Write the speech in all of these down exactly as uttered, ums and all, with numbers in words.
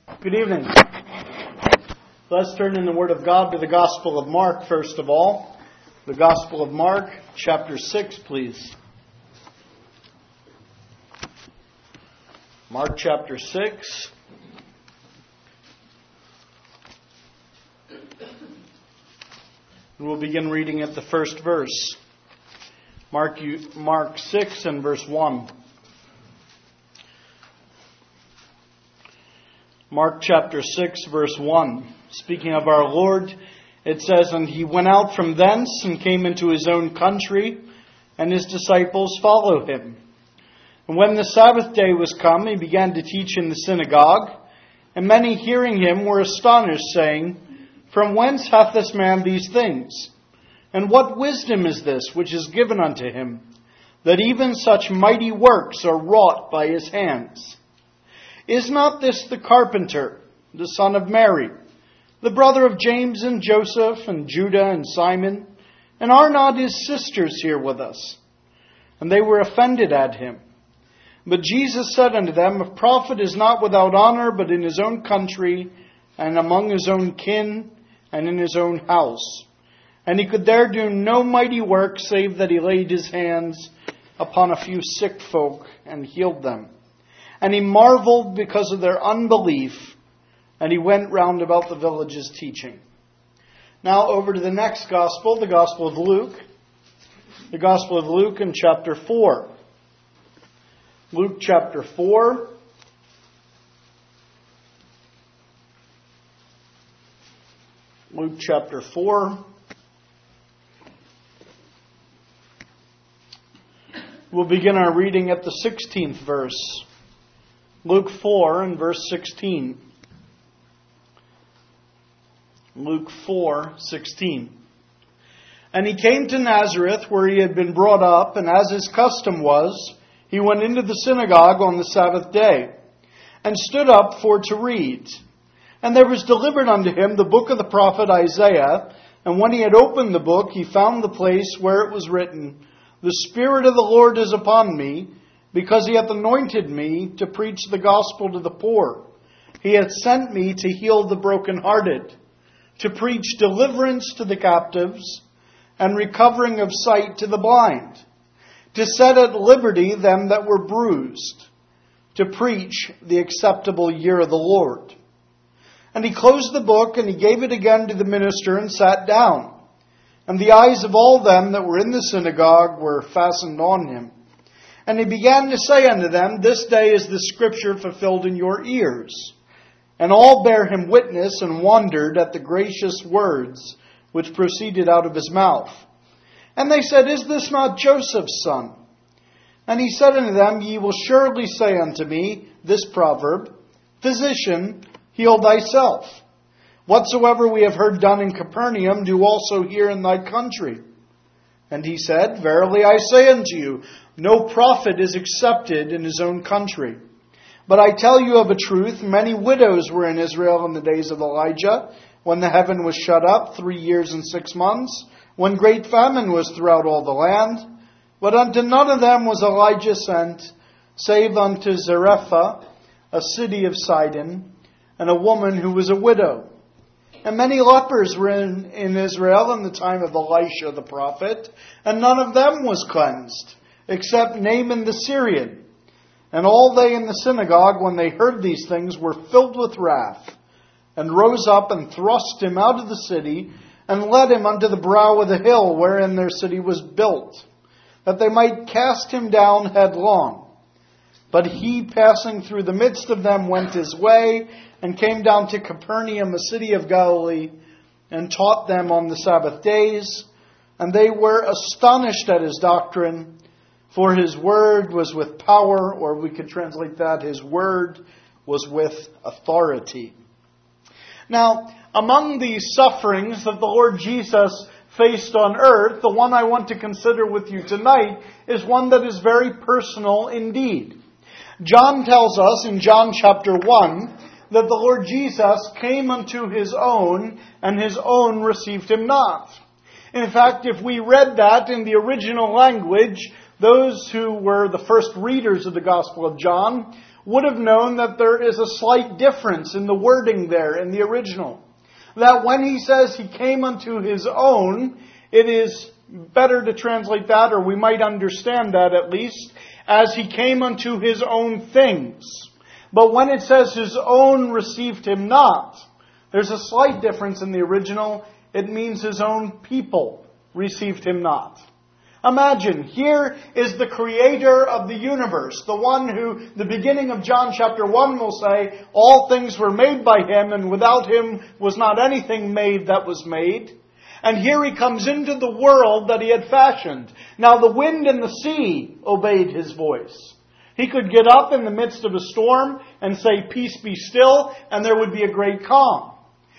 Good evening. Let's turn in the Word of God to the Gospel of Mark, first of all. The Gospel of Mark, chapter six, please. Mark chapter six. We'll begin reading at the first verse. Mark, Mark six and verse one. Mark chapter six, verse one. Speaking of our Lord, it says, "And he went out from thence and came into his own country, and his disciples followed him. And when the Sabbath day was come, he began to teach in the synagogue. And many hearing him were astonished, saying, From whence hath this man these things? And what wisdom is this which is given unto him, that even such mighty works are wrought by his hands? Is not this the carpenter, the son of Mary, the brother of James and Joseph and Judah and Simon? And are not his sisters here with us? And they were offended at him. But Jesus said unto them, A prophet is not without honor, but in his own country, and among his own kin, and in his own house. And he could there do no mighty work, save that he laid his hands upon a few sick folk and healed them. And he marveled because of their unbelief, and he went round about the villages teaching." Now over to the next gospel, the Gospel of Luke. The Gospel of Luke in chapter four. Luke chapter four. Luke chapter four. We'll begin our reading at the sixteenth verse. Luke four and verse sixteen. Luke four, sixteen. "And he came to Nazareth, where he had been brought up, and as his custom was, he went into the synagogue on the Sabbath day, and stood up for to read. And there was delivered unto him the book of the prophet Isaiah. And when he had opened the book, he found the place where it was written, The Spirit of the Lord is upon me, because he hath anointed me to preach the gospel to the poor. He hath sent me to heal the brokenhearted, to preach deliverance to the captives, and recovering of sight to the blind, to set at liberty them that were bruised, to preach the acceptable year of the Lord. And he closed the book, and he gave it again to the minister, and sat down. And the eyes of all them that were in the synagogue were fastened on him. And he began to say unto them, This day is the scripture fulfilled in your ears. And all bare him witness, and wondered at the gracious words which proceeded out of his mouth. And they said, Is this not Joseph's son? And he said unto them, Ye will surely say unto me this proverb, Physician, heal thyself. Whatsoever we have heard done in Capernaum, do also here in thy country. And he said, Verily I say unto you, no prophet is accepted in his own country. But I tell you of a truth, many widows were in Israel in the days of Elijah, when the heaven was shut up three years and six months, when great famine was throughout all the land. But unto none of them was Elijah sent, save unto Zarephath, a city of Sidon, and a woman who was a widow. And many lepers were in, in Israel in the time of Elisha the prophet, and none of them was cleansed, except Naaman the Syrian. And all they in the synagogue, when they heard these things, were filled with wrath, and rose up and thrust him out of the city, and led him unto the brow of the hill wherein their city was built, that they might cast him down headlong. But he, passing through the midst of them, went his way, and came down to Capernaum, a city of Galilee, and taught them on the Sabbath days. And they were astonished at his doctrine, for his word was with power, or we could translate that, his word was with authority." Now, among the sufferings that the Lord Jesus faced on earth, the one I want to consider with you tonight is one that is very personal indeed. John tells us in John chapter one that the Lord Jesus came unto his own, and his own received him not. In fact, if we read that in the original language, those who were the first readers of the Gospel of John would have known that there is a slight difference in the wording there in the original. That when he says he came unto his own, it is better to translate that, or we might understand that at least, as he came unto his own things. But when it says his own received him not, there's a slight difference in the original. It means his own people received him not. Imagine, here is the creator of the universe, the one who, the beginning of John chapter one will say, all things were made by him, and without him was not anything made that was made. And here he comes into the world that he had fashioned. Now the wind and the sea obeyed his voice. He could get up in the midst of a storm and say, peace be still, and there would be a great calm.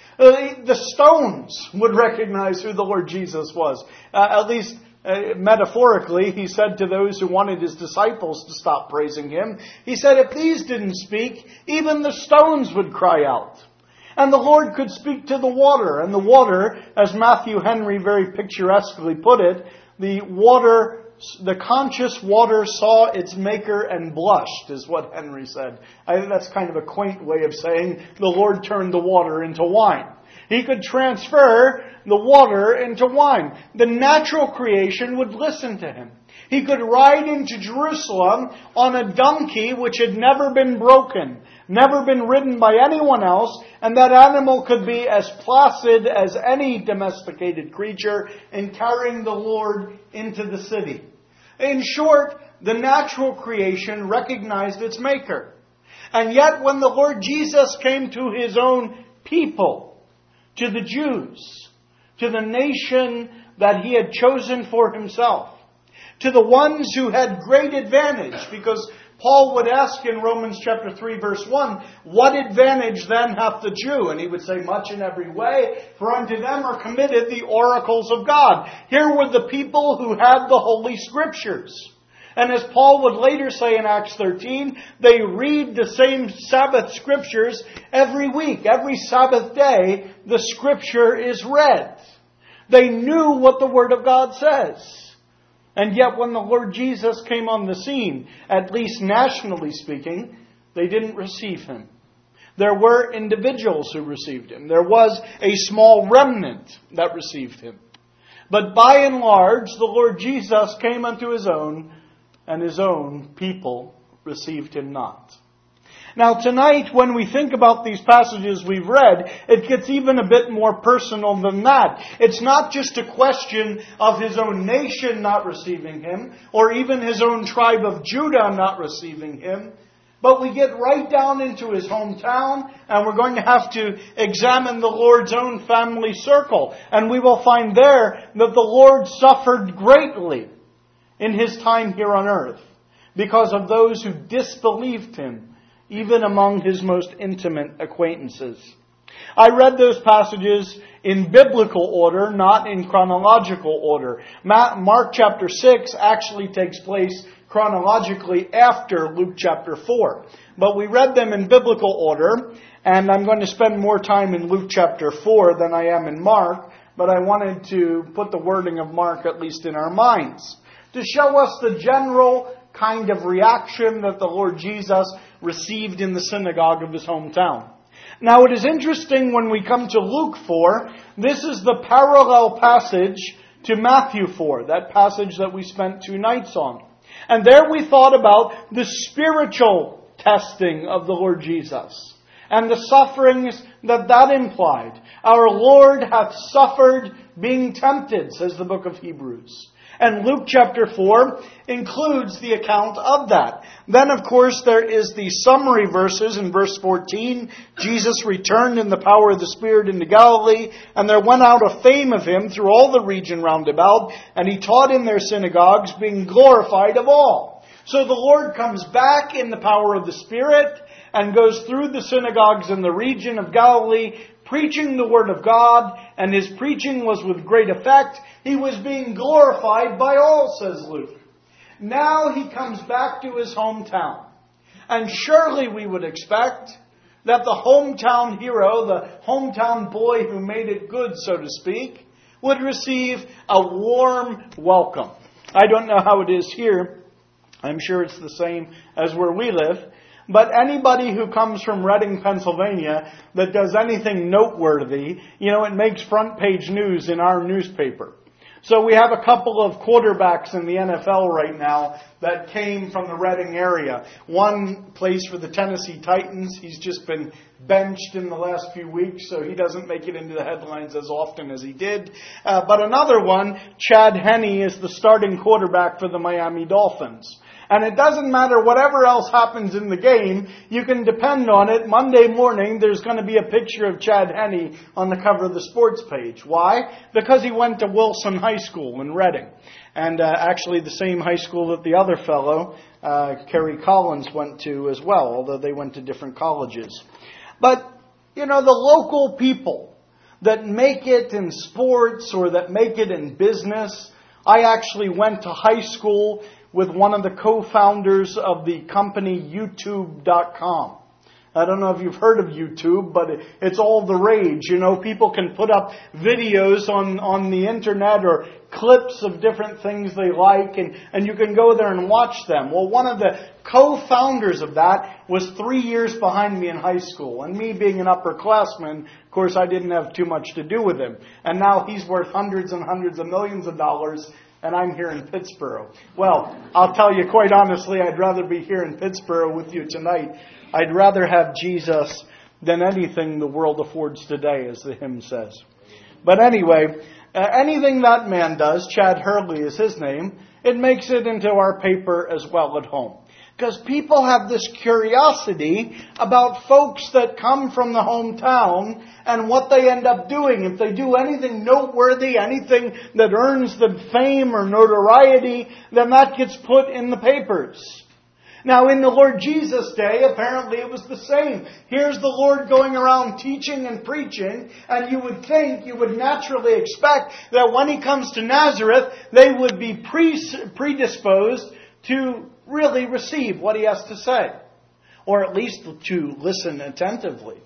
Uh, the stones would recognize who the Lord Jesus was. Uh, at least uh, metaphorically, he said to those who wanted his disciples to stop praising him, he said, if these didn't speak, even the stones would cry out. And the Lord could speak to the water. And the water, as Matthew Henry very picturesquely put it, the water, the conscious water saw its maker and blushed, is what Henry said. I think that's kind of a quaint way of saying the Lord turned the water into wine. He could transfer the water into wine. The natural creation would listen to him. He could ride into Jerusalem on a donkey which had never been broken, never been ridden by anyone else, and that animal could be as placid as any domesticated creature in carrying the Lord into the city. In short, the natural creation recognized its maker. And yet when the Lord Jesus came to his own people, to the Jews, to the nation that he had chosen for himself, to the ones who had great advantage, because Paul would ask in Romans chapter three verse one, what advantage then hath the Jew? And he would say, much in every way, for unto them are committed the oracles of God. Here were the people who had the Holy Scriptures. And as Paul would later say in Acts thirteen, they read the same Sabbath Scriptures every week. Every Sabbath day, the Scripture is read. They knew what the Word of God says. And yet when the Lord Jesus came on the scene, at least nationally speaking, they didn't receive him. There were individuals who received him. There was a small remnant that received him. But by and large, the Lord Jesus came unto his own, and his own people received him not. Now tonight, when we think about these passages we've read, it gets even a bit more personal than that. It's not just a question of his own nation not receiving him, or even his own tribe of Judah not receiving him, but we get right down into his hometown, and we're going to have to examine the Lord's own family circle. And we will find there that the Lord suffered greatly in his time here on earth because of those who disbelieved him, even among his most intimate acquaintances. I read those passages in biblical order, not in chronological order. Mark chapter six actually takes place chronologically after Luke chapter four. But we read them in biblical order, and I'm going to spend more time in Luke chapter four than I am in Mark, but I wanted to put the wording of Mark at least in our minds, to show us the general kind of reaction that the Lord Jesus received in the synagogue of his hometown. Now it is interesting when we come to Luke four, this is the parallel passage to Matthew four, that passage that we spent two nights on. And there we thought about the spiritual testing of the Lord Jesus and the sufferings that that implied. Our Lord hath suffered being tempted, says the book of Hebrews. And Luke chapter four includes the account of that. Then, of course, there is the summary verses in verse fourteen. Jesus returned in the power of the Spirit into Galilee, and there went out a fame of him through all the region round about, and he taught in their synagogues, being glorified of all. So the Lord comes back in the power of the Spirit and goes through the synagogues in the region of Galilee, preaching the Word of God, and his preaching was with great effect. He was being glorified by all, says Luke. Now he comes back to his hometown. And surely we would expect that the hometown hero, the hometown boy who made it good, so to speak, would receive a warm welcome. I don't know how it is here. I'm sure it's the same as where we live. But anybody who comes from Reading, Pennsylvania, that does anything noteworthy, you know, it makes front page news in our newspaper. So we have a couple of quarterbacks in the N F L right now that came from the Reading area. One plays for the Tennessee Titans. He's just been benched in the last few weeks, so he doesn't make it into the headlines as often as he did. Uh, but another one, Chad Henne, is the starting quarterback for the Miami Dolphins. And it doesn't matter whatever else happens in the game, you can depend on it. Monday morning, there's going to be a picture of Chad Henne on the cover of the sports page. Why? Because he went to Wilson High School in Reading. And uh, actually the same high school that the other fellow, uh, Kerry Collins, went to as well, although they went to different colleges. But, you know, the local people that make it in sports or that make it in business. I actually went to high school with one of the co-founders of the company YouTube dot com. I don't know if you've heard of YouTube, but it's all the rage. You know, people can put up videos on, on the internet or clips of different things they like, and, and you can go there and watch them. Well, one of the co-founders of that was three years behind me in high school. And me being an upperclassman, of course, I didn't have too much to do with him. And now he's worth hundreds and hundreds of millions of dollars, and I'm here in Pittsburgh. Well, I'll tell you quite honestly, I'd rather be here in Pittsburgh with you tonight. I'd rather have Jesus than anything the world affords today, as the hymn says. But anyway, uh, anything that man does, Chad Hurley is his name, it makes it into our paper as well at home. Because people have this curiosity about folks that come from the hometown and what they end up doing. If they do anything noteworthy, anything that earns them fame or notoriety, then that gets put in the papers. Now, in the Lord Jesus' day, apparently it was the same. Here's the Lord going around teaching and preaching, and you would think, you would naturally expect that when He comes to Nazareth, they would be predisposed to really receive what He has to say, or at least to listen attentively.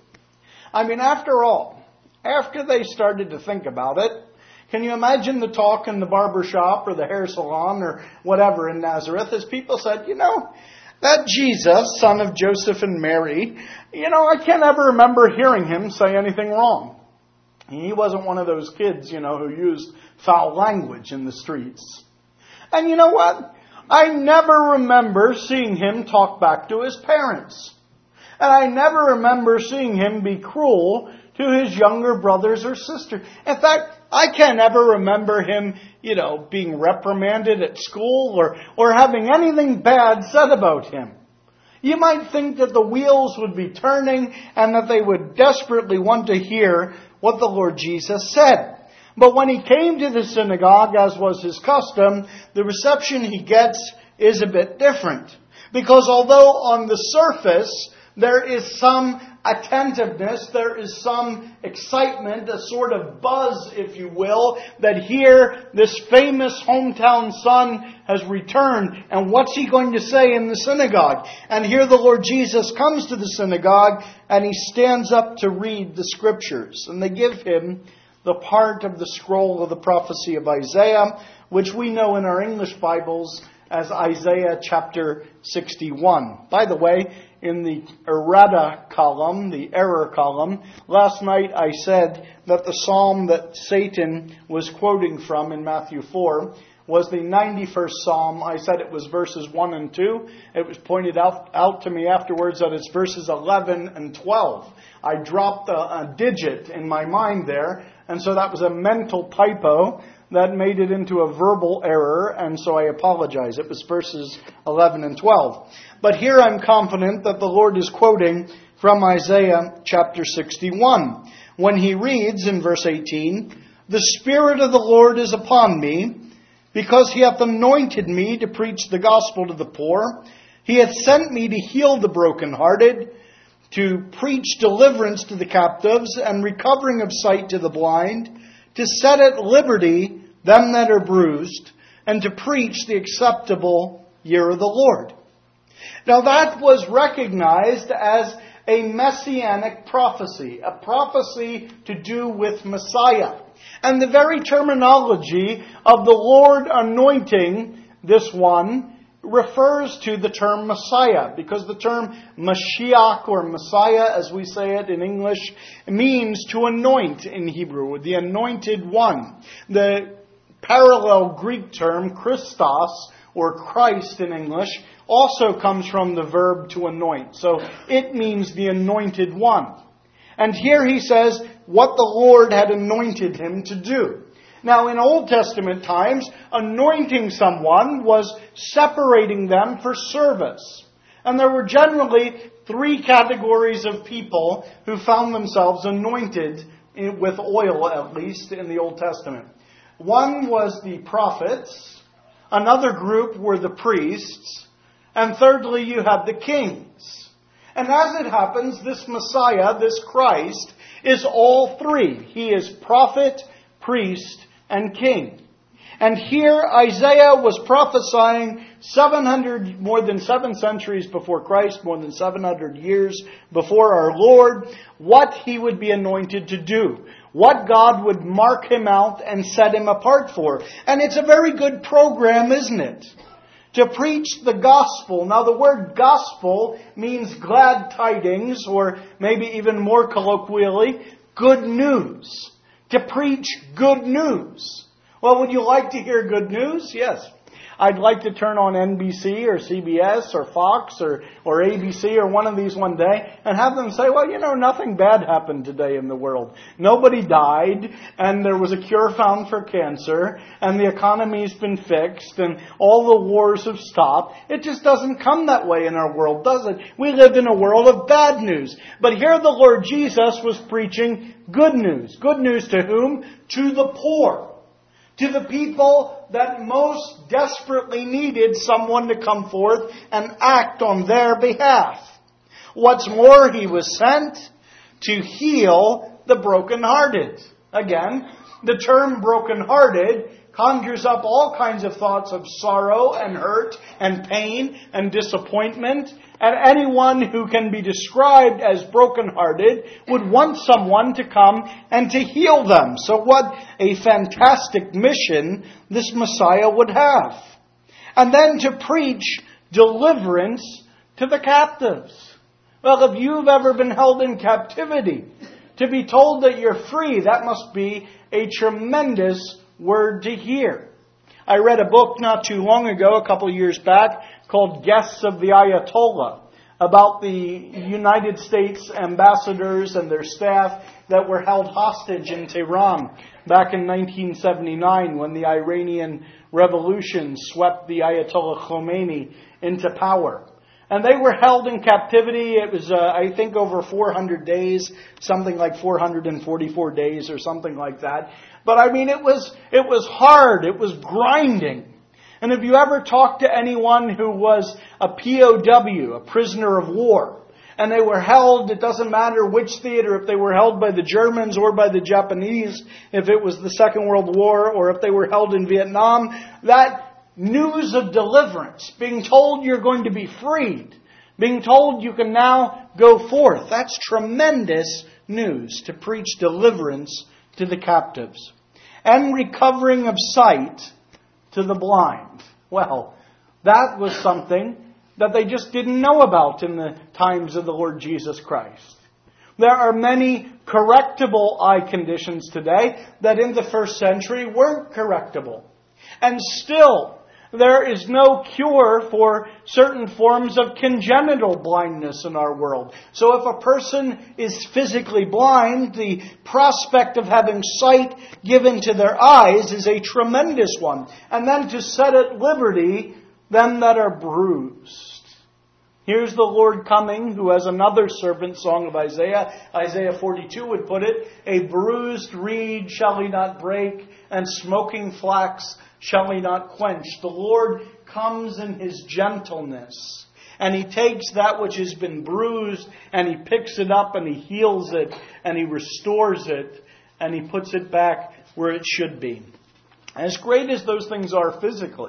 I mean, after all, after they started to think about it, can you imagine the talk in the barber shop or the hair salon or whatever in Nazareth as people said, you know, that Jesus, son of Joseph and Mary, you know, I can't ever remember hearing Him say anything wrong. He wasn't one of those kids, you know, who used foul language in the streets. And you know what? I never remember seeing Him talk back to His parents. And I never remember seeing Him be cruel to His younger brothers or sisters. In fact, I can't ever remember Him, you know, being reprimanded at school or, or having anything bad said about Him. You might think that the wheels would be turning and that they would desperately want to hear what the Lord Jesus said. But when He came to the synagogue, as was His custom, the reception He gets is a bit different. Because although on the surface there is some attentiveness, there is some excitement, a sort of buzz, if you will, that here this famous hometown son has returned, and what's he going to say in the synagogue? And here the Lord Jesus comes to the synagogue and He stands up to read the scriptures. And they give Him the part of the scroll of the prophecy of Isaiah, which we know in our English Bibles as Isaiah chapter sixty-one. By the way, in the errata column, the error column, last night I said that the psalm that Satan was quoting from in Matthew four was the ninety-first psalm. I said it was verses one and two. It was pointed out, out to me afterwards that it's verses eleven and twelve. I dropped a, a digit in my mind there, and so that was a mental typo that made it into a verbal error, and so I apologize. It was verses eleven and twelve. But here I'm confident that the Lord is quoting from Isaiah chapter sixty-one, when He reads in verse eighteen, "The Spirit of the Lord is upon me, because He hath anointed me to preach the gospel to the poor. He hath sent me to heal the brokenhearted, to preach deliverance to the captives, and recovering of sight to the blind, to set at liberty them that are bruised, and to preach the acceptable year of the Lord." Now that was recognized as a messianic prophecy, a prophecy to do with Messiah. And the very terminology of the Lord anointing this one refers to the term Messiah, because the term Mashiach, or Messiah as we say it in English, means to anoint in Hebrew, the anointed one. The parallel Greek term Christos, or Christ in English, also comes from the verb to anoint. So it means the anointed one. And here he says what the Lord had anointed him to do. Now, in Old Testament times, anointing someone was separating them for service. And there were generally three categories of people who found themselves anointed with oil, at least, in the Old Testament. One was the prophets. Another group were the priests. And thirdly, you have the kings. And as it happens, this Messiah, this Christ, is all three. He is prophet, priest, and king. And here Isaiah was prophesying seven hundred, more than seven centuries before Christ, more than seven hundred years before our Lord, what he would be anointed to do. What God would mark him out and set him apart for. And it's a very good program, isn't it? To preach the gospel. Now the word gospel means glad tidings, or maybe even more colloquially, good news. To preach good news. Well, would you like to hear good news? Yes. I'd like to turn on N B C or C B S or Fox or, or A B C or one of these one day and have them say, well, you know, nothing bad happened today in the world. Nobody died, and there was a cure found for cancer, and the economy's been fixed, and all the wars have stopped. It just doesn't come that way in our world, does it? We live in a world of bad news. But here the Lord Jesus was preaching good news. Good news to whom? To the poor. To the people that most desperately needed someone to come forth and act on their behalf. What's more, he was sent to heal the brokenhearted. Again, the term brokenhearted conjures up all kinds of thoughts of sorrow and hurt and pain and disappointment. And anyone who can be described as brokenhearted would want someone to come and to heal them. So what a fantastic mission this Messiah would have. And then to preach deliverance to the captives. Well, if you've ever been held in captivity, to be told that you're free, that must be a tremendous word to hear. I read a book not too long ago, a couple of years back, called Guests of the Ayatollah, about the United States ambassadors and their staff that were held hostage in Tehran back in nineteen seventy-nine when the Iranian Revolution swept the Ayatollah Khomeini into power. And they were held in captivity. It was, uh, I think, over four hundred days, something like four hundred forty-four days or something like that. But I mean, it was it was hard. It was grinding. And if you ever talk to anyone who was a P O W, a prisoner of war, and they were held, it doesn't matter which theater, if they were held by the Germans or by the Japanese, if it was the Second World War, or if they were held in Vietnam, that news of deliverance, being told you're going to be freed, being told you can now go forth, that's tremendous news to preach deliverance to the captives. And recovering of sight to the blind. Well, that was something that they just didn't know about in the times of the Lord Jesus Christ. There are many correctable eye conditions today that in the first century weren't correctable. And still, there is no cure for certain forms of congenital blindness in our world. So if a person is physically blind, the prospect of having sight given to their eyes is a tremendous one. And then to set at liberty them that are bruised. Here's the Lord coming, who has another servant song of Isaiah. Isaiah forty-two would put it, a bruised reed shall he not break, and smoking flax shall he not quench. The Lord comes in his gentleness. And he takes that which has been bruised and he picks it up and he heals it and he restores it and he puts it back where it should be. As great as those things are physically,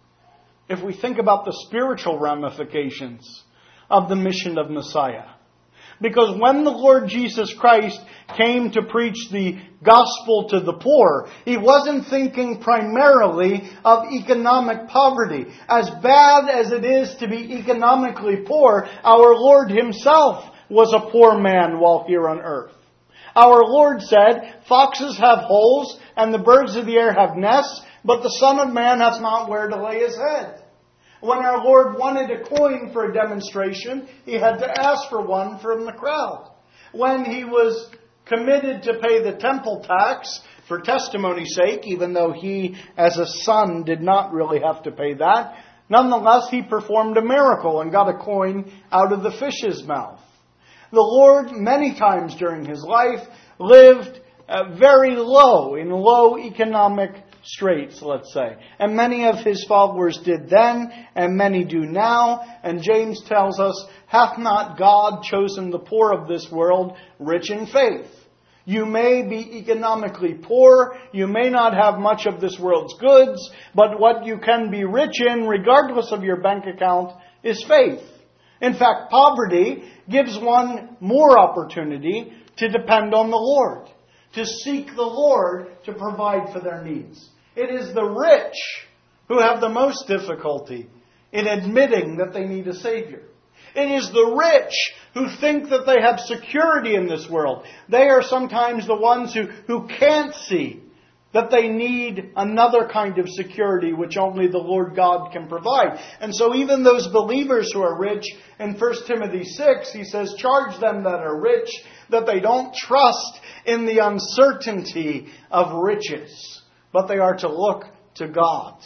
if we think about the spiritual ramifications of the mission of Messiah. Because when the Lord Jesus Christ came to preach the gospel to the poor, he wasn't thinking primarily of economic poverty. As bad as it is to be economically poor, our Lord Himself was a poor man while here on earth. Our Lord said, "Foxes have holes, and the birds of the air have nests, but the Son of Man hath not where to lay His head." When our Lord wanted a coin for a demonstration, He had to ask for one from the crowd. When He was committed to pay the temple tax for testimony's sake, even though He, as a son, did not really have to pay that, nonetheless, He performed a miracle and got a coin out of the fish's mouth. The Lord, many times during His life, lived uh, very low, in low economic straits, let's say. And many of His followers did then, and many do now. And James tells us, "Hath not God chosen the poor of this world rich in faith?" You may be economically poor, you may not have much of this world's goods, but what you can be rich in, regardless of your bank account, is faith. In fact, poverty gives one more opportunity to depend on the Lord, to seek the Lord to provide for their needs. It is the rich who have the most difficulty in admitting that they need a Savior. It is the rich who think that they have security in this world. They are sometimes the ones who, who can't see that they need another kind of security which only the Lord God can provide. And so even those believers who are rich, in First Timothy six, he says, "Charge them that are rich, that they don't trust in the uncertainty of riches, but they are to look to God."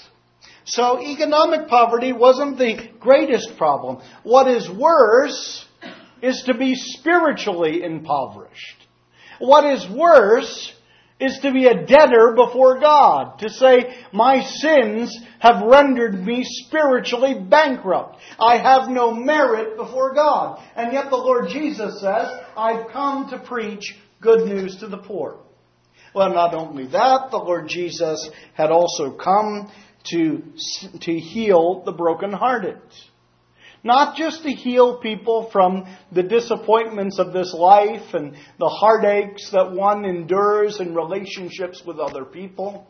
So economic poverty wasn't the greatest problem. What is worse is to be spiritually impoverished. What is worse is to be a debtor before God. To say, "My sins have rendered me spiritually bankrupt. I have no merit before God." And yet the Lord Jesus says, "I've come to preach good news to the poor." Well, not only that, the Lord Jesus had also come to, to heal the brokenhearted. Not just to heal people from the disappointments of this life and the heartaches that one endures in relationships with other people,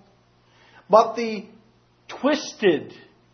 but the twisted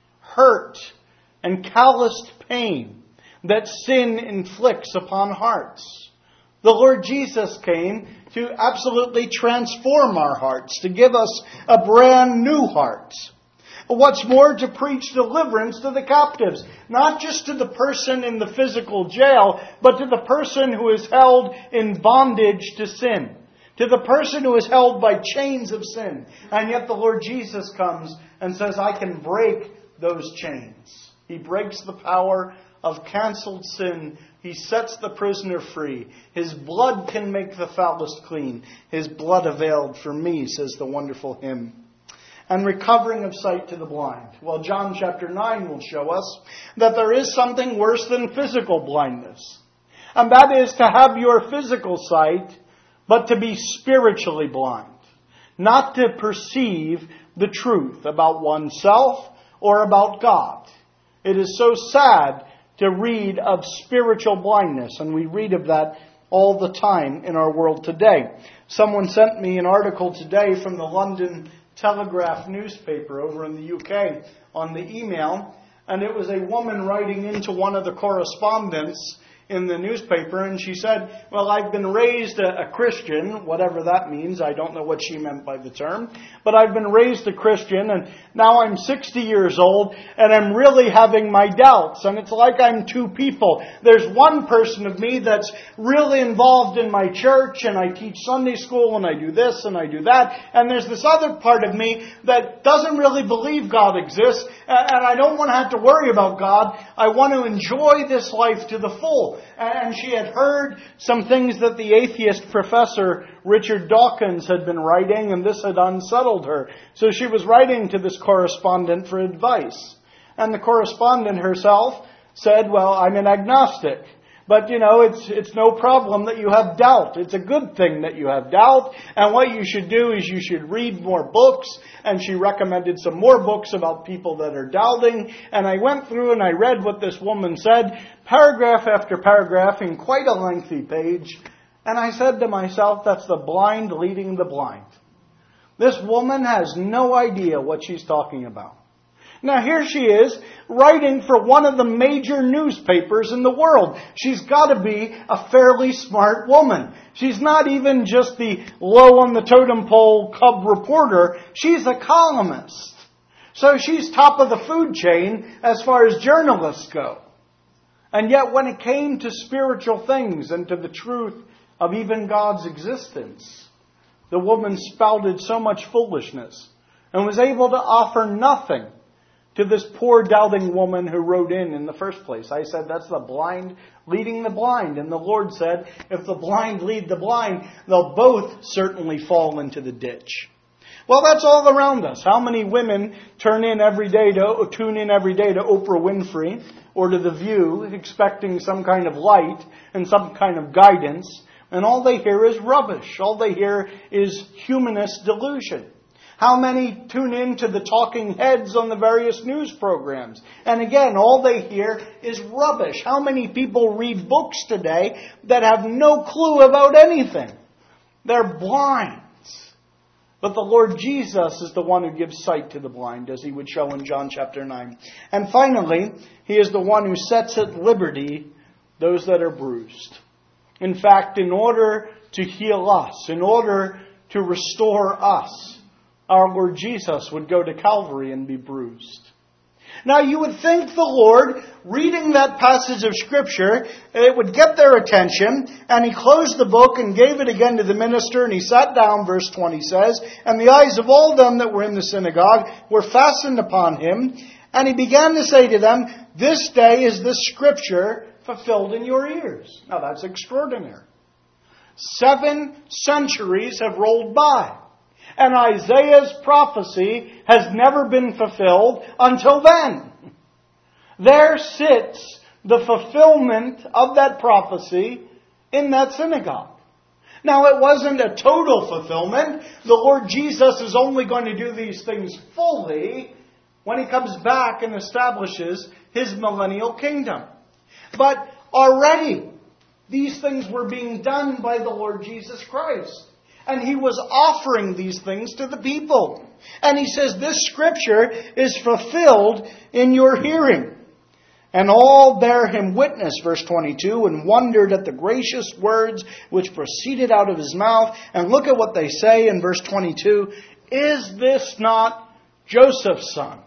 hurt and calloused pain that sin inflicts upon hearts. The Lord Jesus came to absolutely transform our hearts, to give us a brand new heart. What's more, to preach deliverance to the captives. Not just to the person in the physical jail, but to the person who is held in bondage to sin. To the person who is held by chains of sin. And yet the Lord Jesus comes and says, "I can break those chains." He breaks the power of canceled sin. He sets the prisoner free. His blood can make the foulest clean. His blood availed for me, says the wonderful hymn. And recovering of sight to the blind. Well, John chapter nine will show us that there is something worse than physical blindness. And that is to have your physical sight, but to be spiritually blind. Not to perceive the truth about oneself or about God. It is so sad to read of spiritual blindness, and we read of that all the time in our world today. Someone sent me an article today from the London Telegraph newspaper over in the U K on the email, and it was a woman writing into one of the correspondents in the newspaper, and she said, "Well, I've been raised a, a Christian," whatever that means. I don't know what she meant by the term. "But I've been raised a Christian, and now I'm sixty years old, and I'm really having my doubts. And it's like I'm two people. There's one person of me that's really involved in my church, and I teach Sunday school, and I do this, and I do that. And there's this other part of me that doesn't really believe God exists, and I don't want to have to worry about God. I want to enjoy this life to the full." And she had heard some things that the atheist professor Richard Dawkins had been writing, and this had unsettled her. So she was writing to this correspondent for advice. And the correspondent herself said, "Well, I'm an agnostic. But, you know, it's it's no problem that you have doubt. It's a good thing that you have doubt. And what you should do is you should read more books." And she recommended some more books about people that are doubting. And I went through and I read what this woman said, paragraph after paragraph, in quite a lengthy page. And I said to myself, that's the blind leading the blind. This woman has no idea what she's talking about. Now here she is, writing for one of the major newspapers in the world. She's got to be a fairly smart woman. She's not even just the low on the totem pole cub reporter. She's a columnist. So she's top of the food chain as far as journalists go. And yet when it came to spiritual things and to the truth of even God's existence, the woman spouted so much foolishness and was able to offer nothing to this poor doubting woman who wrote in in the first place. I said, that's the blind leading the blind. And the Lord said, if the blind lead the blind, they'll both certainly fall into the ditch. Well, that's all around us. How many women turn in every day to tune in every day to Oprah Winfrey or to The View, expecting some kind of light and some kind of guidance, and all they hear is rubbish. All they hear is humanist delusion. How many tune in to the talking heads on the various news programs? And again, all they hear is rubbish. How many people read books today that have no clue about anything? They're blind. But the Lord Jesus is the one who gives sight to the blind, as he would show in John chapter nine. And finally, he is the one who sets at liberty those that are bruised. In fact, in order to heal us, in order to restore us, our Lord Jesus would go to Calvary and be bruised. Now you would think the Lord, reading that passage of Scripture, it would get their attention, and he closed the book and gave it again to the minister, and he sat down, verse twenty says, and the eyes of all them that were in the synagogue were fastened upon him, and he began to say to them, this day is this Scripture fulfilled in your ears. Now that's extraordinary. Seven centuries have rolled by. And Isaiah's prophecy has never been fulfilled until then. There sits the fulfillment of that prophecy in that synagogue. Now, it wasn't a total fulfillment. The Lord Jesus is only going to do these things fully when he comes back and establishes his millennial kingdom. But already, these things were being done by the Lord Jesus Christ. And he was offering these things to the people. And he says, this Scripture is fulfilled in your hearing. And all bare him witness, verse twenty-two, and wondered at the gracious words which proceeded out of his mouth. And look at what they say in verse twenty-two. Is this not Joseph's son?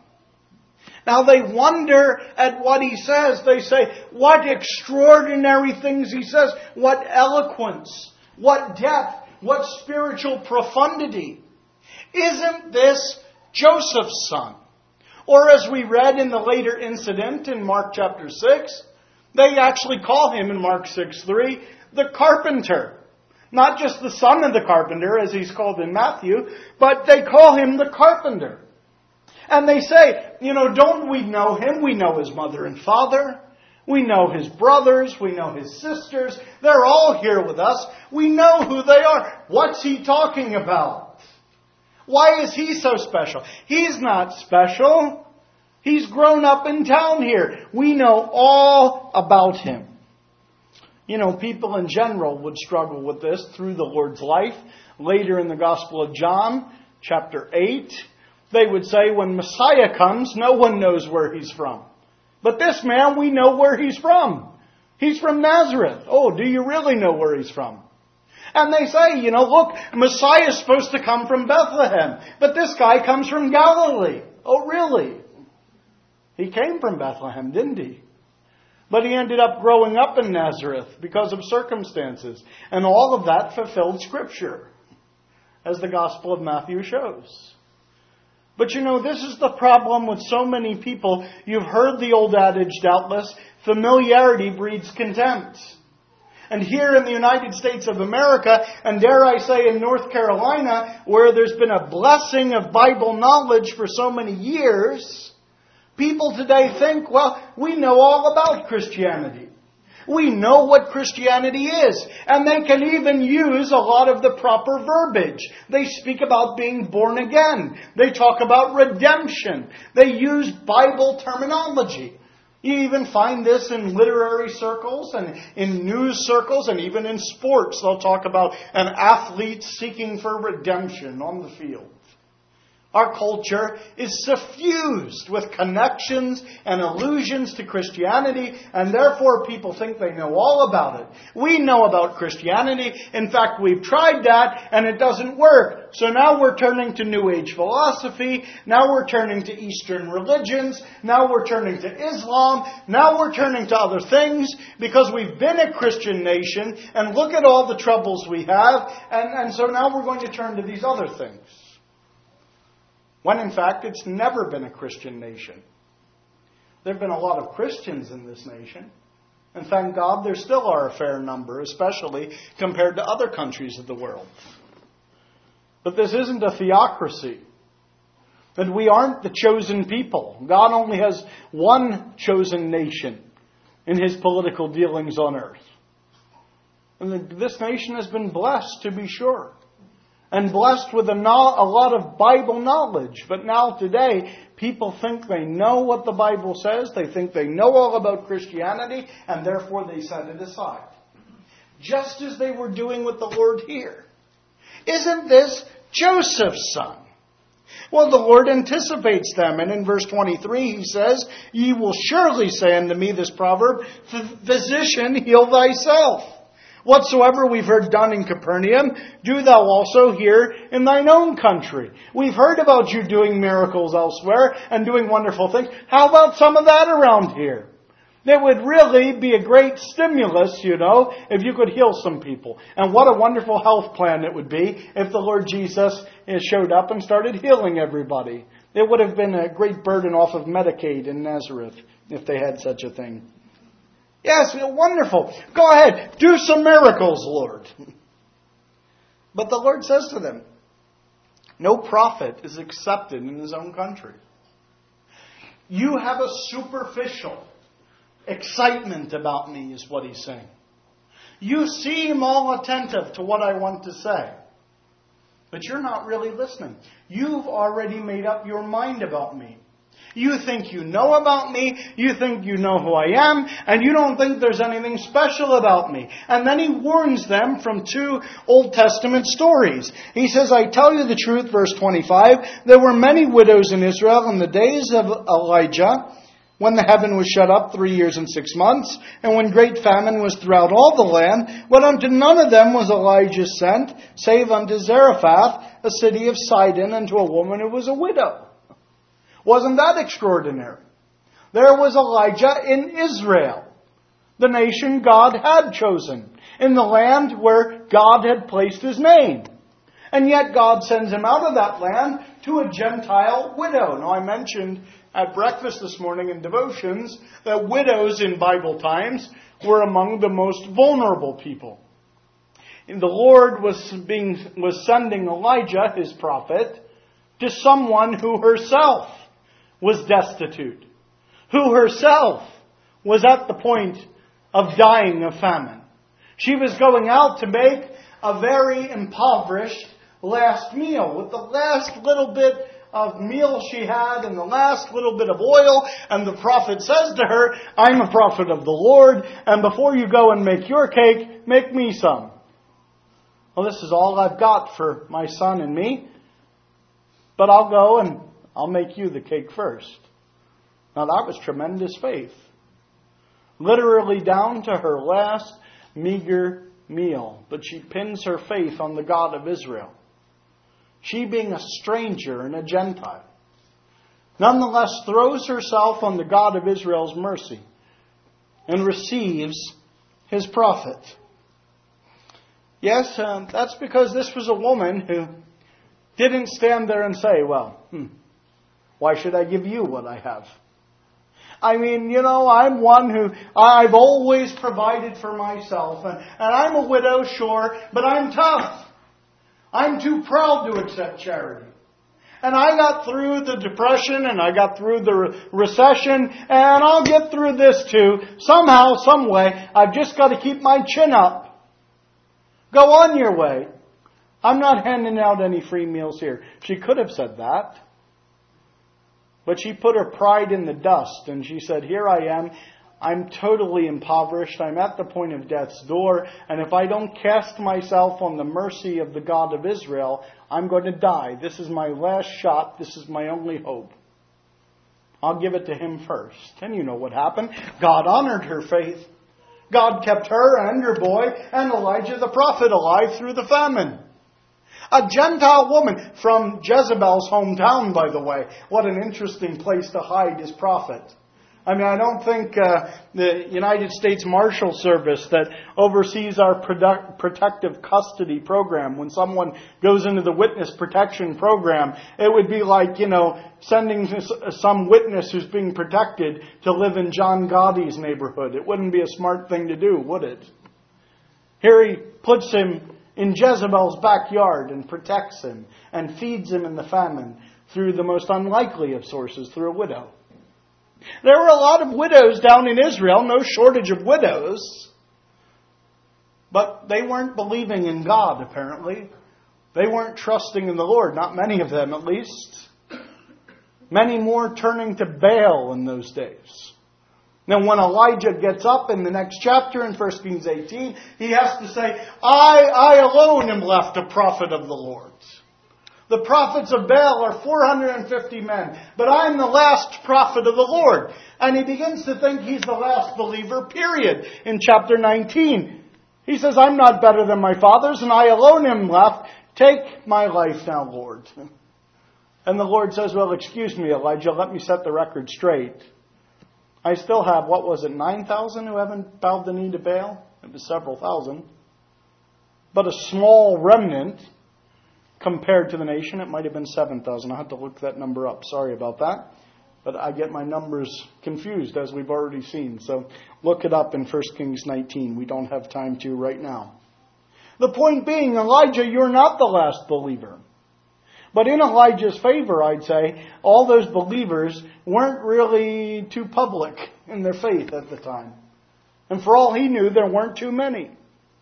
Now they wonder at what he says. They say, what extraordinary things he says. What eloquence. What depth. What spiritual profundity. Isn't this Joseph's son? Or as we read in the later incident in Mark chapter six, they actually call him in Mark six three, the carpenter. Not just the son of the carpenter, as he's called in Matthew, but they call him the carpenter. And they say, you know, don't we know him? We know his mother and father. We know his brothers. We know his sisters. They're all here with us. We know who they are. What's he talking about? Why is he so special? He's not special. He's grown up in town here. We know all about him. You know, people in general would struggle with this through the Lord's life. Later in the Gospel of John, chapter eight, they would say when Messiah comes, no one knows where he's from. But this man, we know where he's from. He's from Nazareth. Oh, do you really know where he's from? And they say, you know, look, Messiah's supposed to come from Bethlehem. But this guy comes from Galilee. Oh, really? He came from Bethlehem, didn't he? But he ended up growing up in Nazareth because of circumstances. And all of that fulfilled Scripture, as the Gospel of Matthew shows. But you know, this is the problem with so many people. You've heard the old adage, doubtless, familiarity breeds contempt. And here in the United States of America, and dare I say in North Carolina, where there's been a blessing of Bible knowledge for so many years, people today think, well, we know all about Christianity. We know what Christianity is. And they can even use a lot of the proper verbiage. They speak about being born again. They talk about redemption. They use Bible terminology. You even find this in literary circles and in news circles and even in sports. They'll talk about an athlete seeking for redemption on the field. Our culture is suffused with connections and allusions to Christianity, and therefore people think they know all about it. We know about Christianity. In fact, we've tried that, and it doesn't work. So now we're turning to New Age philosophy. Now we're turning to Eastern religions. Now we're turning to Islam. Now we're turning to other things, because we've been a Christian nation, and look at all the troubles we have, and, and so now we're going to turn to these other things. When in fact it's never been a Christian nation. There have been a lot of Christians in this nation. And thank God there still are a fair number, especially compared to other countries of the world. But this isn't a theocracy. That we aren't the chosen people. God only has one chosen nation in His political dealings on earth. And this nation has been blessed, to be sure. And blessed with a, no- a lot of Bible knowledge. But now today, people think they know what the Bible says. They think they know all about Christianity. And therefore they set it aside. Just as they were doing with the Lord here. Isn't this Joseph's son? Well, the Lord anticipates them. And in verse twenty-three he says, "Ye will surely say unto me," this proverb, "Physician, heal thyself. Whatsoever we've heard done in Capernaum, do thou also here in thine own country." We've heard about you doing miracles elsewhere and doing wonderful things. How about some of that around here? It would really be a great stimulus, you know, if you could heal some people. And what a wonderful health plan it would be if the Lord Jesus showed up and started healing everybody. It would have been a great burden off of Medicaid in Nazareth if they had such a thing. Yes, wonderful. Go ahead. Do some miracles, Lord. But the Lord says to them, no prophet is accepted in his own country. You have a superficial excitement about me, is what he's saying. You seem all attentive to what I want to say. But you're not really listening. You've already made up your mind about me. You think you know about me, you think you know who I am, and you don't think there's anything special about me. And then he warns them from two Old Testament stories. He says, "I tell you the truth," verse twenty-five, "there were many widows in Israel in the days of Elijah, when the heaven was shut up three years and six months, and when great famine was throughout all the land, but unto none of them was Elijah sent, save unto Zarephath, a city of Sidon, unto a woman who was a widow." Wasn't that extraordinary? There was Elijah in Israel, the nation God had chosen, in the land where God had placed His name. And yet God sends him out of that land to a Gentile widow. Now I mentioned at breakfast this morning in devotions that widows in Bible times were among the most vulnerable people. And the Lord was being was sending Elijah, His prophet, to someone who herself was destitute, who herself was at the point of dying of famine. She was going out to make a very impoverished last meal with the last little bit of meal she had and the last little bit of oil. And the prophet says to her, "I'm a prophet of the Lord, and before you go and make your cake, make me some." Well, this is all I've got for my son and me, but I'll go and I'll make you the cake first. Now that was tremendous faith. Literally down to her last meager meal. But she pins her faith on the God of Israel. She, being a stranger and a Gentile, nonetheless throws herself on the God of Israel's mercy and receives His prophet. Yes, um, that's because this was a woman who didn't stand there and say, well, hmm, why should I give you what I have? I mean, you know, I'm one who, I've always provided for myself. And, and I'm a widow, sure, but I'm tough. I'm too proud to accept charity. And I got through the depression and I got through the re- recession and I'll get through this too. Somehow, some way, I've just got to keep my chin up. Go on your way. I'm not handing out any free meals here. She could have said that. But she put her pride in the dust, and she said, here I am. I'm totally impoverished. I'm at the point of death's door. And if I don't cast myself on the mercy of the God of Israel, I'm going to die. This is my last shot. This is my only hope. I'll give it to him first. And you know what happened. God honored her faith. God kept her and her boy and Elijah the prophet alive through the famine. A Gentile woman from Jezebel's hometown, by the way. What an interesting place to hide his prophet. I mean, I don't think uh, the United States Marshal Service that oversees our product, protective custody program, when someone goes into the witness protection program, it would be like, you know, sending some witness who's being protected to live in John Gotti's neighborhood. It wouldn't be a smart thing to do, would it? Here he puts him in Jezebel's backyard and protects him and feeds him in the famine through the most unlikely of sources, through a widow. There were a lot of widows down in Israel, no shortage of widows. But they weren't believing in God, apparently. They weren't trusting in the Lord, not many of them at least. Many more turning to Baal in those days. Now when Elijah gets up in the next chapter in First Kings eighteen, he has to say, I, I alone am left a prophet of the Lord. The prophets of Baal are four hundred fifty men, but I'm the last prophet of the Lord. And he begins to think he's the last believer, period, in chapter nineteen. He says, I'm not better than my fathers, and I alone am left. Take my life now, Lord. And the Lord says, well, excuse me, Elijah, let me set the record straight. I still have, what was it, nine thousand who haven't bowed the knee to Baal? It was several thousand. But a small remnant. Compared to the nation, it might have been seven thousand. I'll have to look that number up. Sorry about that. But I get my numbers confused, as we've already seen. So look it up in First Kings nineteen. We don't have time to right now. The point being, Elijah, you're not the last believer. But in Elijah's favor, I'd say, all those believers weren't really too public in their faith at the time. And for all he knew, there weren't too many.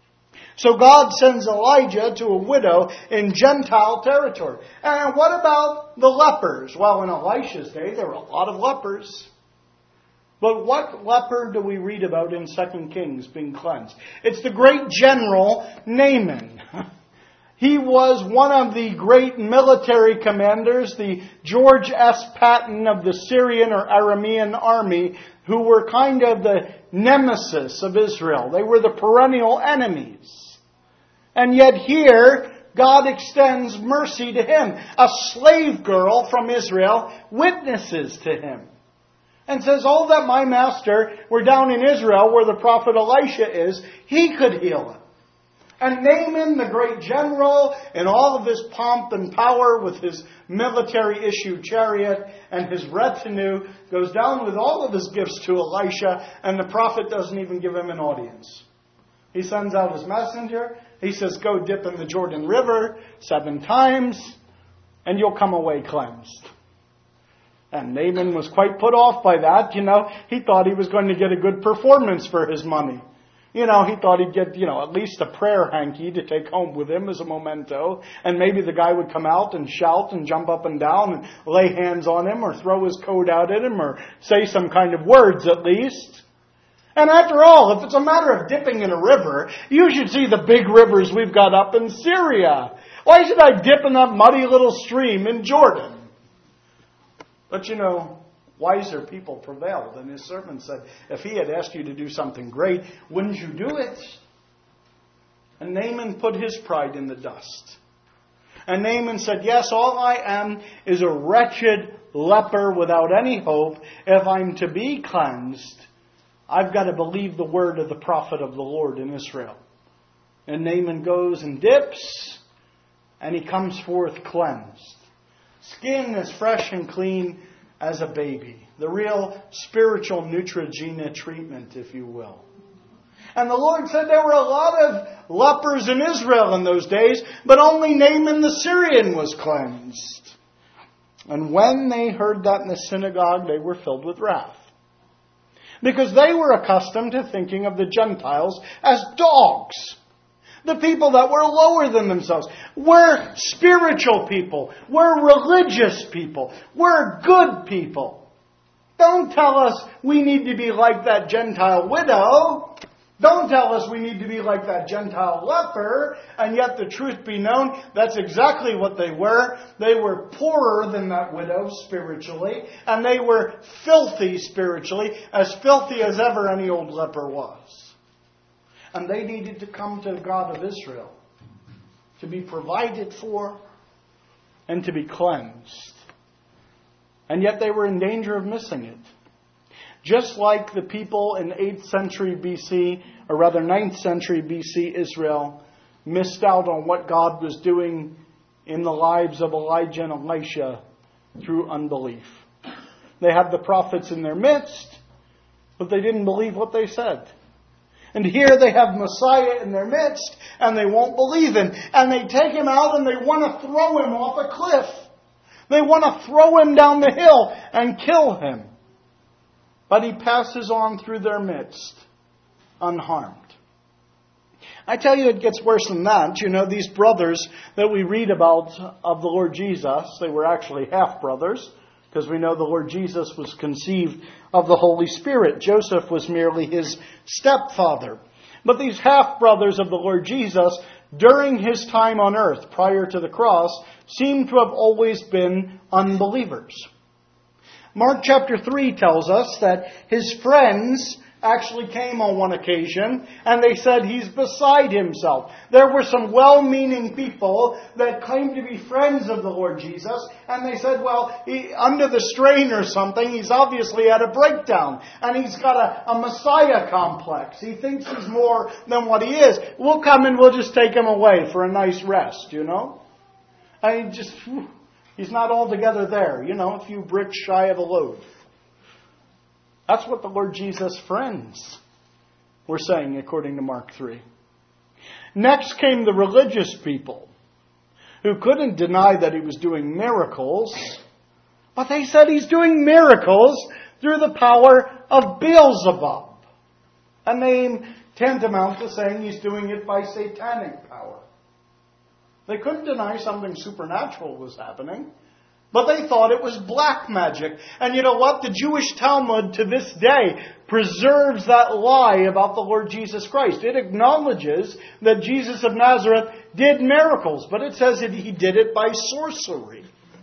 So God sends Elijah to a widow in Gentile territory. And what about the lepers? Well, in Elisha's day, there were a lot of lepers. But what leper do we read about in Second Kings being cleansed? It's the great general Naaman. He was one of the great military commanders, the George S. Patton of the Syrian or Aramean army, who were kind of the nemesis of Israel. They were the perennial enemies. And yet here, God extends mercy to him. A slave girl from Israel witnesses to him and says, oh, that my master were down in Israel where the prophet Elisha is, he could heal him. And Naaman, the great general, in all of his pomp and power with his military-issued chariot and his retinue, goes down with all of his gifts to Elisha, and the prophet doesn't even give him an audience. He sends out his messenger. He says, go dip in the Jordan River seven times, and you'll come away cleansed. And Naaman was quite put off by that. You know, he thought he was going to get a good performance for his money. You know, he thought he'd get, you know, at least a prayer hanky to take home with him as a memento. And maybe the guy would come out and shout and jump up and down and lay hands on him or throw his coat out at him or say some kind of words at least. And after all, if it's a matter of dipping in a river, you should see the big rivers we've got up in Syria. Why should I dip in that muddy little stream in Jordan? But you know, wiser people prevailed. And his servant said, if he had asked you to do something great, wouldn't you do it? And Naaman put his pride in the dust. And Naaman said, yes, all I am is a wretched leper without any hope. If I'm to be cleansed, I've got to believe the word of the prophet of the Lord in Israel. And Naaman goes and dips, and he comes forth cleansed. Skin as fresh and clean as a baby. The real spiritual Neutrogena treatment, if you will. And the Lord said there were a lot of lepers in Israel in those days, but only Naaman the Syrian was cleansed. And when they heard that in the synagogue, they were filled with wrath. Because they were accustomed to thinking of the Gentiles as dogs. The people that were lower than themselves. We're spiritual people. We're religious people. We're good people. Don't tell us we need to be like that Gentile widow. Don't tell us we need to be like that Gentile leper. And yet the truth be known, that's exactly what they were. They were poorer than that widow spiritually. And they were filthy spiritually. As filthy as ever any old leper was. And they needed to come to the God of Israel to be provided for and to be cleansed. And yet they were in danger of missing it. Just like the people in eighth century B C, or rather ninth century B C Israel, missed out on what God was doing in the lives of Elijah and Elisha through unbelief. They had the prophets in their midst, but they didn't believe what they said. And here they have Messiah in their midst, and they won't believe him. And they take him out and they want to throw him off a cliff. They want to throw him down the hill and kill him. But he passes on through their midst, unharmed. I tell you, it gets worse than that. You know, these brothers that we read about of the Lord Jesus, they were actually half-brothers, because we know the Lord Jesus was conceived of the Holy Spirit. Joseph was merely his stepfather. But these half-brothers of the Lord Jesus, during his time on earth, prior to the cross, seem to have always been unbelievers. Mark chapter three tells us that his friends actually came on one occasion and they said he's beside himself. There were some well-meaning people that claimed to be friends of the Lord Jesus, and they said, well, he, under the strain or something, he's obviously had a breakdown and he's got a, a Messiah complex. He thinks he's more than what he is. We'll come and we'll just take him away for a nice rest, you know? I mean, just, whew, he's not altogether there, you know, a few bricks shy of a loaf. That's what the Lord Jesus' friends were saying, according to Mark three. Next came the religious people, who couldn't deny that he was doing miracles, but they said he's doing miracles through the power of Beelzebub, a name tantamount to saying he's doing it by satanic power. They couldn't deny something supernatural was happening. But they thought it was black magic. And you know what? The Jewish Talmud to this day preserves that lie about the Lord Jesus Christ. It acknowledges that Jesus of Nazareth did miracles, but it says that he did it by sorcery.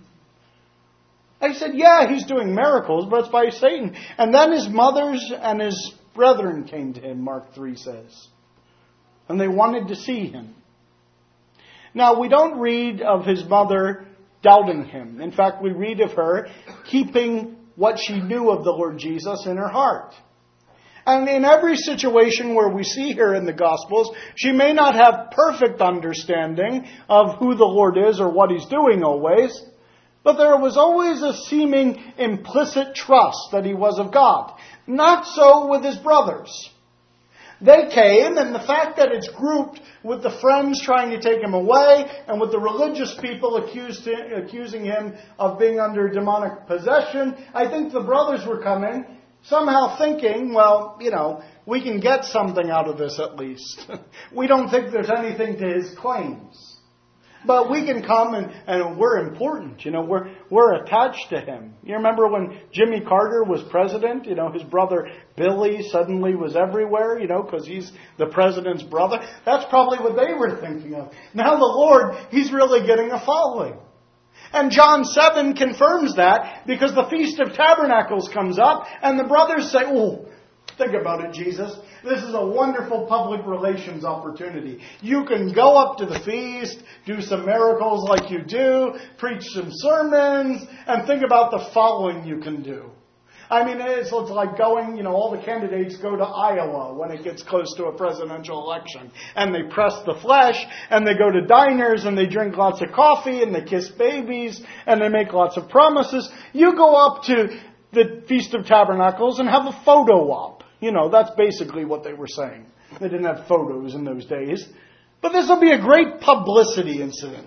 I said, yeah, he's doing miracles, but it's by Satan. And then his mothers and his brethren came to him, Mark three says. And they wanted to see him. Now, we don't read of his mother doubting him. In fact, we read of her keeping what she knew of the Lord Jesus in her heart. And in every situation where we see her in the Gospels, she may not have perfect understanding of who the Lord is or what he's doing always, but there was always a seeming implicit trust that he was of God. Not so with his brothers. They came, and the fact that it's grouped with the friends trying to take him away, and with the religious people accused him, accusing him of being under demonic possession, I think the brothers were coming, somehow thinking, well, you know, we can get something out of this at least. We don't think there's anything to his claims. But we can come and, and we're important. You know, we're we're attached to him. You remember when Jimmy Carter was president? You know, his brother Billy suddenly was everywhere, you know, because he's the president's brother. That's probably what they were thinking of. Now the Lord, he's really getting a following. And John seven confirms that because the Feast of Tabernacles comes up and the brothers say, oh, think about it, Jesus. This is a wonderful public relations opportunity. You can go up to the feast, do some miracles like you do, preach some sermons, and think about the following you can do. I mean, it's, it's like going, you know, all the candidates go to Iowa when it gets close to a presidential election. And they press the flesh, and they go to diners, and they drink lots of coffee, and they kiss babies, and they make lots of promises. You go up to the Feast of Tabernacles and have a photo op. You know, that's basically what they were saying. They didn't have photos in those days. But this will be a great publicity incident.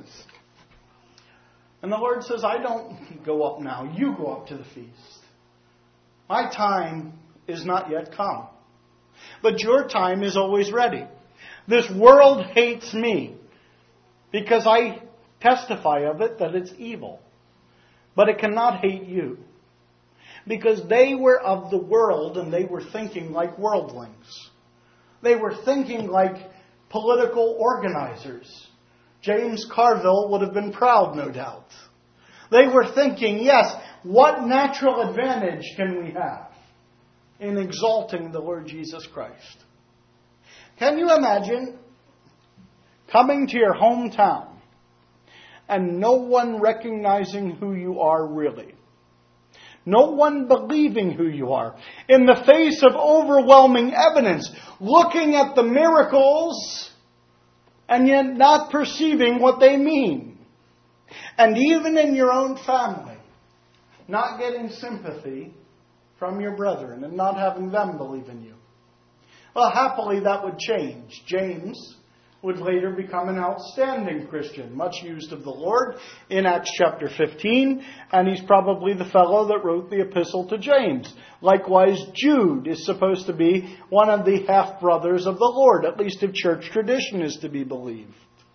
And the Lord says, I don't go up now. You go up to the feast. My time is not yet come. But your time is always ready. This world hates me because I testify of it that it's evil. But it cannot hate you. Because they were of the world and they were thinking like worldlings. They were thinking like political organizers. James Carville would have been proud, no doubt. They were thinking, yes, what natural advantage can we have in exalting the Lord Jesus Christ? Can you imagine coming to your hometown and no one recognizing who you are really? No one believing who you are. In the face of overwhelming evidence, looking at the miracles and yet not perceiving what they mean. And even in your own family, not getting sympathy from your brethren and not having them believe in you. Well, happily that would change. James would later become an outstanding Christian, much used of the Lord in Acts chapter fifteen, and he's probably the fellow that wrote the epistle to James. Likewise, Jude is supposed to be one of the half-brothers of the Lord, at least if church tradition is to be believed.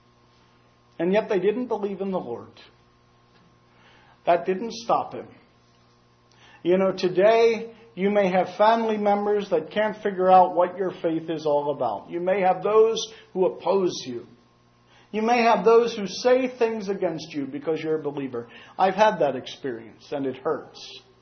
And yet they didn't believe in the Lord. That didn't stop him. You know, today you may have family members that can't figure out what your faith is all about. You may have those who oppose you. You may have those who say things against you because you're a believer. I've had that experience and it hurts.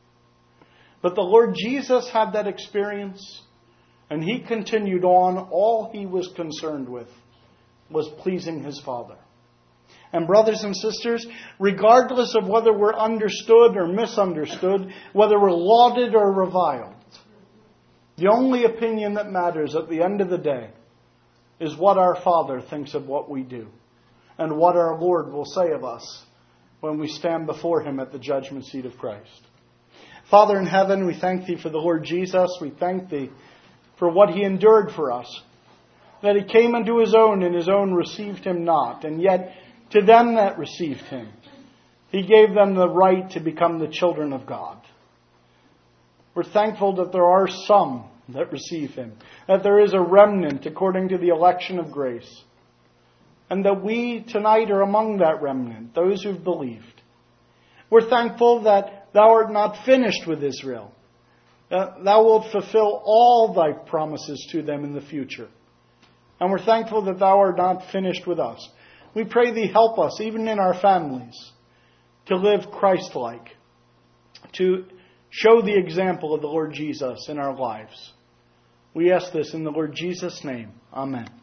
But the Lord Jesus had that experience and He continued on. All He was concerned with was pleasing His Father. And brothers and sisters, regardless of whether we're understood or misunderstood, whether we're lauded or reviled, the only opinion that matters at the end of the day is what our Father thinks of what we do and what our Lord will say of us when we stand before Him at the judgment seat of Christ. Father in heaven, we thank Thee for the Lord Jesus. We thank Thee for what He endured for us, that He came unto His own and His own received Him not, and yet to them that received Him, He gave them the right to become the children of God. We're thankful that there are some that receive Him, that there is a remnant according to the election of grace, and that we tonight are among that remnant, those who've believed. We're thankful that Thou art not finished with Israel, that Thou wilt fulfill all Thy promises to them in the future. And we're thankful that Thou art not finished with us. We pray Thee help us, even in our families, to live Christ-like, to show the example of the Lord Jesus in our lives. We ask this in the Lord Jesus' name. Amen.